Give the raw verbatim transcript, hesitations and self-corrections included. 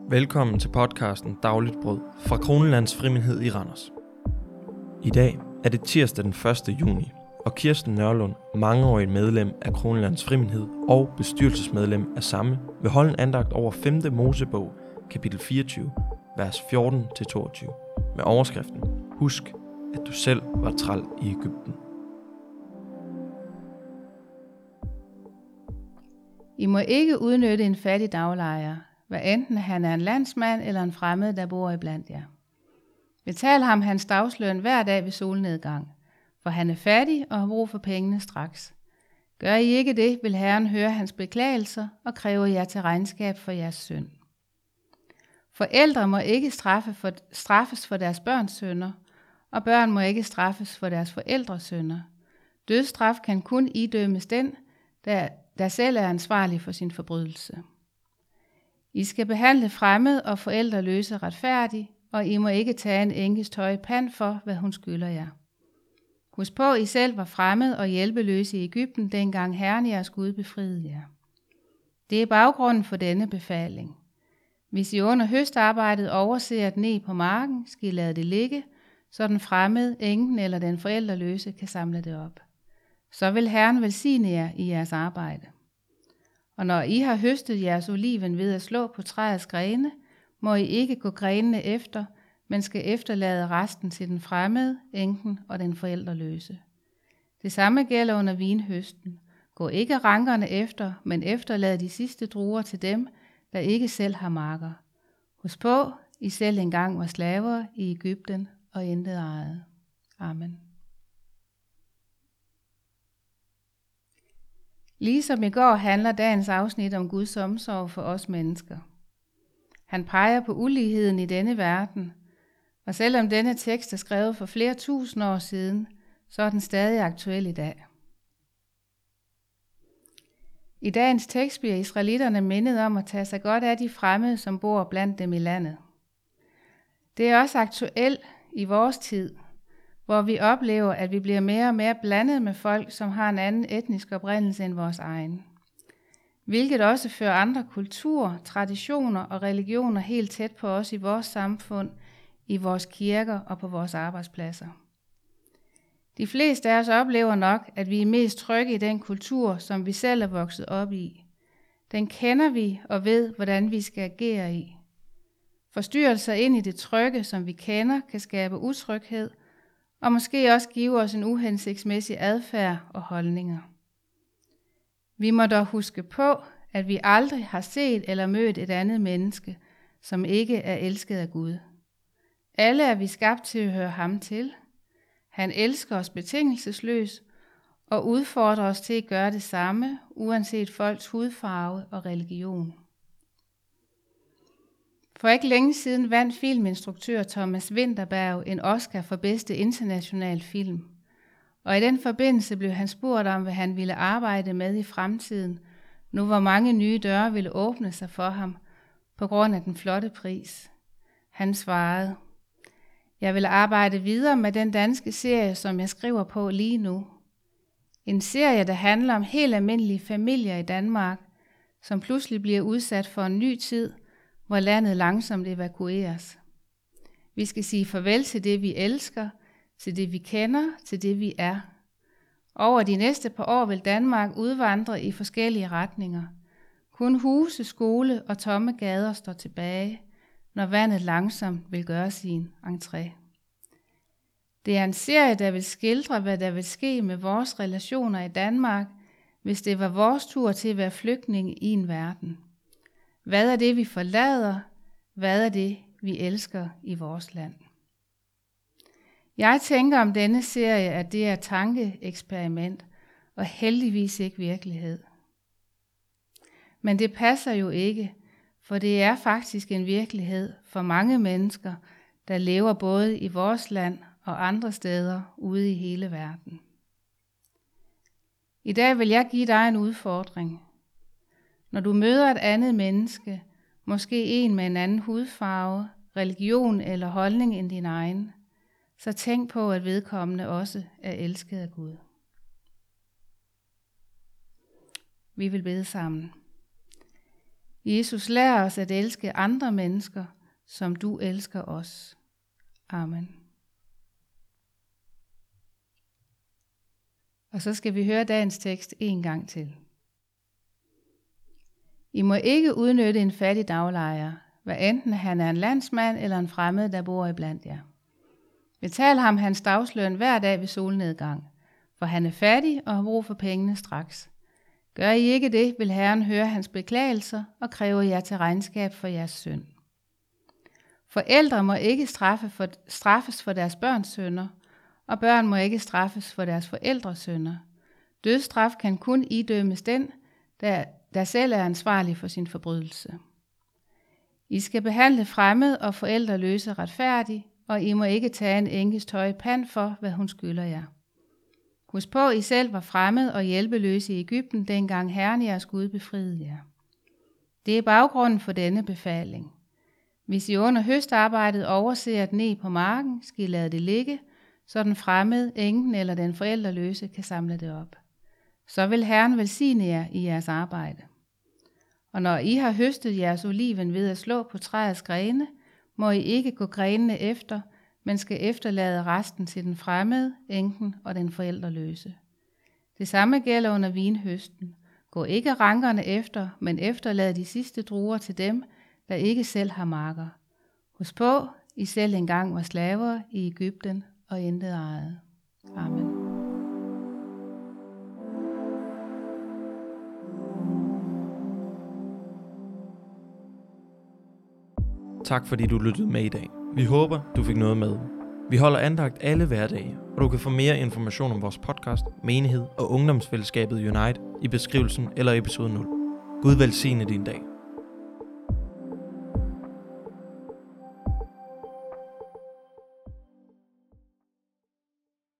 Velkommen til podcasten Dagligt Brød fra Kronelands Frimenhed i Randers. I dag er det tirsdag den første juni, og Kirsten Nørlund, mangeårig medlem af Kronelands Frimenhed og bestyrelsesmedlem af samme, vil holde en andagt over femte Mosebog, kapitel fireogtyve, vers fjorten til toogtyve, med overskriften: Husk, at du selv var træl i Egypten. I må ikke udnytte en fattig daglejer, hvad enten han er en landsmand eller en fremmed, der bor iblandt jer. Betal ham hans dagsløn hver dag ved solnedgang, for han er fattig og har brug for pengene straks. Gør I ikke det, vil Herren høre hans beklagelser og kræve jer til regnskab for jeres synd. Forældre må ikke straffe for, straffes for deres børns synder, og børn må ikke straffes for deres forældres synder. Dødsstraf kan kun idømmes den, der, der selv er ansvarlig for sin forbrydelse. I skal behandle fremmede og forældreløse retfærdigt, og I må ikke tage en enkes tøj pand for, hvad hun skylder jer. Husk på, I selv var fremmede og hjælpeløse i Egypten, dengang Herren jeres Gud befriede jer. Det er baggrunden for denne befaling. Hvis I under høstarbejdet overser et neg på marken, skal I lade det ligge, så den fremmede, enken eller den forældreløse kan samle det op. Så vil Herren velsigne jer i jeres arbejde. Og når I har høstet jeres oliven ved at slå på træets grene, må I ikke gå grenene efter, men skal efterlade resten til den fremmede, enken og den forældreløse. Det samme gælder under vinhøsten. Gå ikke rankerne efter, men efterlad de sidste druer til dem, der ikke selv har marker. Husk på, I selv engang var slaver i Egypten og intet ejede. Amen. Ligesom i går handler dagens afsnit om Guds omsorg for os mennesker. Han peger på uligheden i denne verden, og selvom denne tekst er skrevet for flere tusind år siden, så er den stadig aktuel i dag. I dagens tekst bliver israelitterne mindet om at tage sig godt af de fremmede, som bor blandt dem i landet. Det er også aktuelt i vores tid, hvor vi oplever, at vi bliver mere og mere blandet med folk, som har en anden etnisk oprindelse end vores egen. Hvilket også fører andre kulturer, traditioner og religioner helt tæt på os i vores samfund, i vores kirker og på vores arbejdspladser. De fleste af os oplever nok, at vi er mest trygge i den kultur, som vi selv er vokset op i. Den kender vi og ved, hvordan vi skal agere i. Forstyrrelser ind i det trygge, som vi kender, kan skabe utryghed, og måske også give os en uhensigtsmæssig adfærd og holdninger. Vi må dog huske på, at vi aldrig har set eller mødt et andet menneske, som ikke er elsket af Gud. Alle er vi skabt til at høre ham til. Han elsker os betingelsesløst og udfordrer os til at gøre det samme, uanset folks hudfarve og religion. For ikke længe siden vandt filminstruktør Thomas Vinterberg en Oscar for bedste international film. Og i den forbindelse blev han spurgt om, hvad han ville arbejde med i fremtiden, nu hvor mange nye døre ville åbne sig for ham på grund af den flotte pris. Han svarede: Jeg vil arbejde videre med den danske serie, som jeg skriver på lige nu. En serie, der handler om helt almindelige familier i Danmark, som pludselig bliver udsat for en ny tid, hvor landet langsomt evakueres. Vi skal sige farvel til det, vi elsker, til det, vi kender, til det, vi er. Over de næste par år vil Danmark udvandre i forskellige retninger. Kun huse, skole og tomme gader står tilbage, når vandet langsomt vil gøre sin entré. Det er en serie, der vil skildre, hvad der vil ske med vores relationer i Danmark, hvis det var vores tur til at være flygtninge i en verden. Hvad er det, vi forlader? Hvad er det, vi elsker i vores land? Jeg tænker om denne serie, at det er et tankeeksperiment, og heldigvis ikke virkelighed. Men det passer jo ikke, for det er faktisk en virkelighed for mange mennesker, der lever både i vores land og andre steder ude i hele verden. I dag vil jeg give dig en udfordring. Når du møder et andet menneske, måske en med en anden hudfarve, religion eller holdning end din egen, så tænk på, at vedkommende også er elsket af Gud. Vi vil bede sammen. Jesus, lær os at elske andre mennesker, som du elsker os. Amen. Og så skal vi høre dagens tekst en gang til. I må ikke udnytte en fattig daglejer, hvad enten han er en landsmand eller en fremmed, der bor iblandt jer. Betal ham hans dagsløn hver dag ved solnedgang, for han er fattig og har brug for pengene straks. Gør I ikke det, vil Herren høre hans beklagelser og kræve jer til regnskab for jeres synd. Forældre må ikke straffe for, straffes for deres børns synder, og børn må ikke straffes for deres forældres synder. Dødsstraf kan kun idømmes den, der, der selv er ansvarlig for sin forbrydelse. I skal behandle fremmede og forældreløse retfærdigt, og I må ikke tage en enkes tøj pand for, hvad hun skylder jer. Husk på, I selv var fremmede og hjælpeløse i Egypten, dengang Herren jeres Gud befriede jer. Det er baggrunden for denne befaling. Hvis I under høstarbejdet overser et ned på marken, skal I lade det ligge, så den fremmede, enken eller den forældreløse kan samle det op. Så vil Herren velsigne jer i jeres arbejde. Og når I har høstet jeres oliven ved at slå på træets grene, må I ikke gå grenene efter, men skal efterlade resten til den fremmede, enken og den forældreløse. Det samme gælder under vinhøsten. Gå ikke rankerne efter, men efterlad de sidste druer til dem, der ikke selv har marker. Husk på, I selv engang var slaver i Egypten og intet ejet. Amen. Tak fordi du lyttede med i dag. Vi håber, du fik noget med. Vi holder andagt alle hverdage, og du kan få mere information om vores podcast, menighed og ungdomsfællesskabet Unite i beskrivelsen eller episode nul. Gud velsigne din dag.